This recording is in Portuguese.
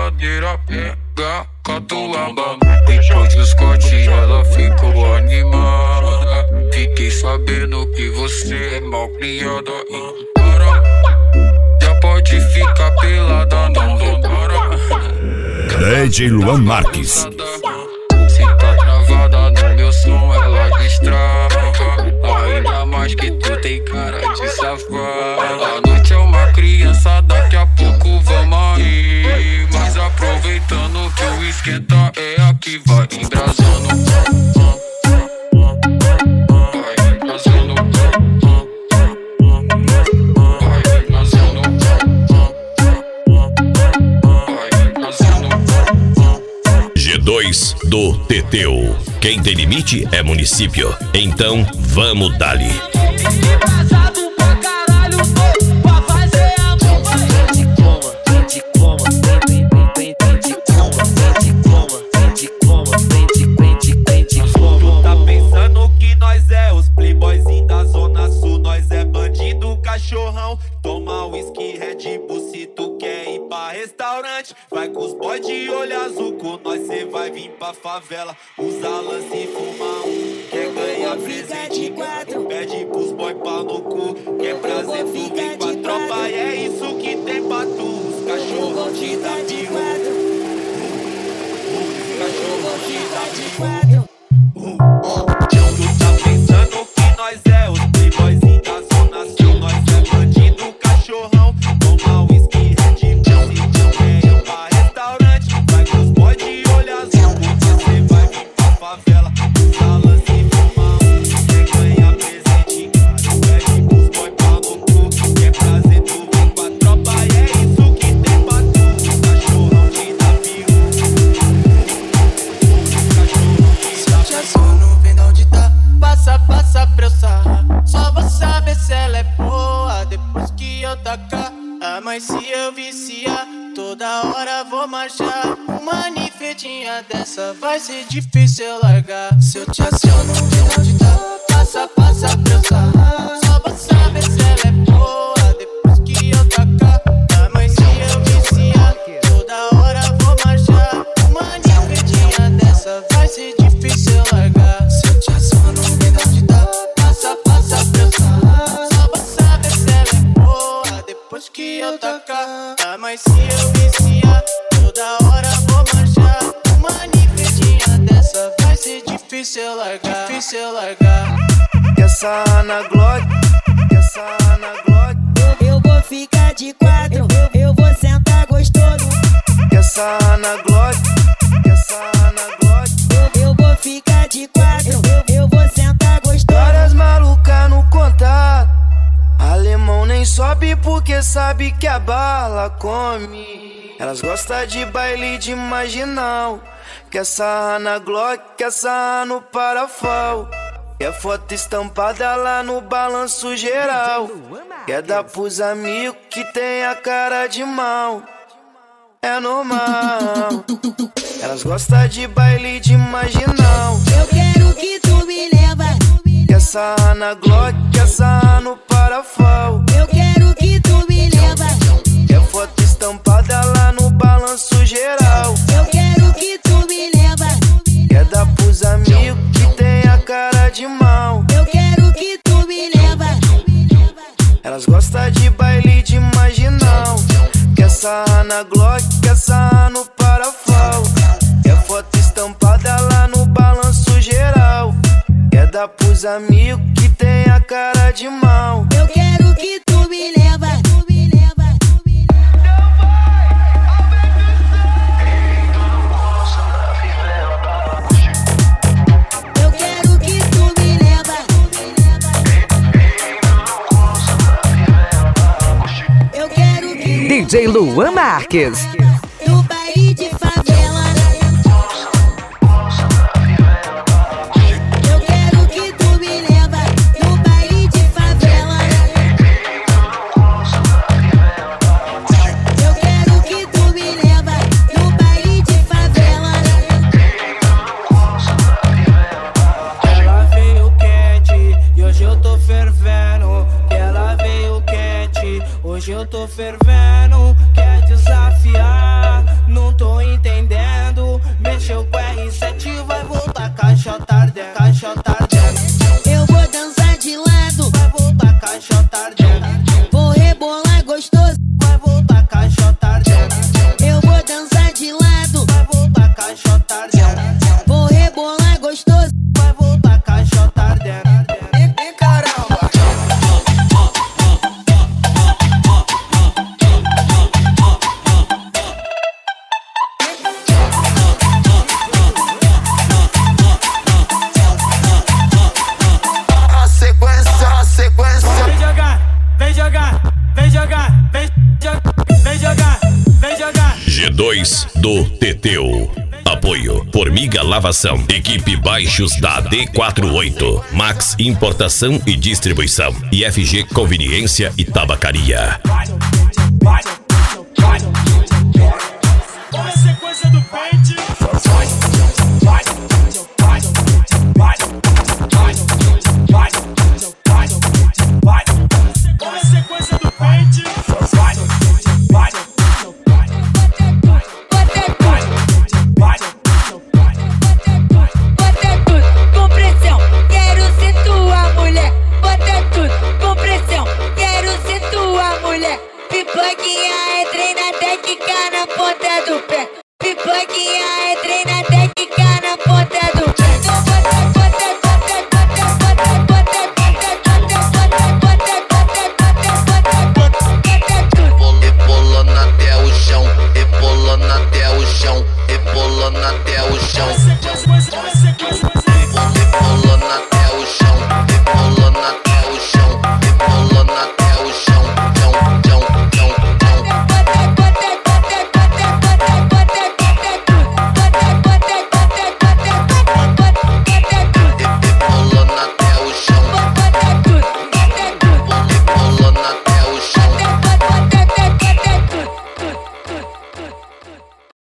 brincadeira pega catuaba. Depois dos cortes ela ficou animada. Fiquei sabendo que você é mal criada. Já pode ficar pelada, não para. DJ Luan Marques. Se tá travada no meu som, ela destrava. Ainda mais que tu tem cara de safada. A noite é uma criança, daqui a pouco vamos rir. Mas aproveitando que o esquenta é aqui, vai embrasando. G2 do Teteu. Quem tem limite é município. Então vamos dali. Embrasado pra caralho, pra fazer amor. Vem de coma, vem de coma, vem de coma, vem de coma. Tu tá pensando que nós é os playboyzinhos da Zona Sul. Nós é bandido, cachorrão. Toma whisky, Red Bull se tu quer ir pra restaurante. Vai com os boy de olho azul, com nós cê vai vir pra favela. Usa lance e fuma quer ganhar presente, pede pros boy pau no cu. Quer prazer, tu vem com a tropa e é isso que tem pra tu. Os cachorrão te dá bico, os cachorrão te dá bico. Tu tá pensando que nós é os playboyzinhos da Zona Sul. Nós é bandido, cachorrão. Toma whisky, Red Bull se tu quer ir pra restaurante. Vai com os boy de olho azul, você vai vir pra favela. Usa lance e fuma quer ganhar presente, pede pros boy pau no cu. Quer prazer, tu vem com a tropa e é isso que tem pra tu. Os cachorrão te dá bico, os cachorrão te dá bico. Só não vem de onde tá, passa pra eu sarrar. Só vou saber se ela é boa depois que eu tacar. Ah, mas se eu viciar, toda hora vou marchar. Uma ninfetinha dessa vai ser difícil eu largar. Se eu te aciono, não vem de onde tá, passa pra eu sarrar. Só vou saber se ela é boa depois que eu tacar. Ah, mas se eu viciar, toda hora vou marchar. Uma ninfetinha dessa vai ser difícil eu largar. Se eu te aciono, não vem de onde tá, passa pra eu sarrar. Só vou saber se ela é boa depois que eu tacar. Ah, mas se eu viciar, toda hora vou marchar. Uma ninfetinha dessa vai ser difícil eu largar. Difícil eu largar. Quer sarrar na Glock? Quer sarrar na Glock? Eu vou ficar de quatro, eu vou sentar gostoso. Quer sarrar na Glock? Quer sarrar na Glock? Eu vou ficar de quatro, eu vou sentar gostoso. Várias malucas no contato. Alemão nem sobe porque sabe que a bala come. Elas gostam de baile de marginal. Quer sarrar na Glock, quer sarrar no parafal. Quer foto estampada lá no balanço geral. Quer dar pros amigos que tem a cara de mal. É normal. Elas gostam de baile de marginal. Eu quero que tu me leva. Quer sarrar na Glock, quer sarrar no parafal. Eu quero que tu me leva. Quer foto estampada lá no balanço geral. Eu quero que tu me leva. Quer dar pros amigos que tem a cara de mal. Eu quero que tu me leva. Elas gostam de baile de marginal. Quer sarrar na Glock, quer sarrar no parafal. Quer foto estampada lá no balanço geral. Quer dar pros amigos que tem a cara de mal. Eu quero que tu me leva. Eu quero que tu me leva. Eu quero que DJ Luan Marques. no baile de favela. Eu quero que tu me leva no baile de favela. Eu quero que tu me leva no baile de favela. Ela veio quente e hoje eu tô fervendo. Ela veio quente, hoje eu tô fervendo. Quer desafiar, não tô tô entendendo. Mexeu com R7, vai voltar caixota ardendo, caixota ardendo. Eu vou dançar de lado, Vai voltar caixota ardendo. vou rebolar gostoso. Vai voltar caixota ardendo. Eu vou dançar de lado, Vai voltar caixota ardendo. vou rebolar gostoso. Vai voltar caixota ardendo. E caramba. A sequência. Vem jogar, vem jogar, vem jogar, vem jogar, vem jogar. G2 do Teteu. Apoio Formiga Lavação. Equipe Baixos da D48. Max Importação e Distribuição. IFG Conveniência e Tabacaria. Vai,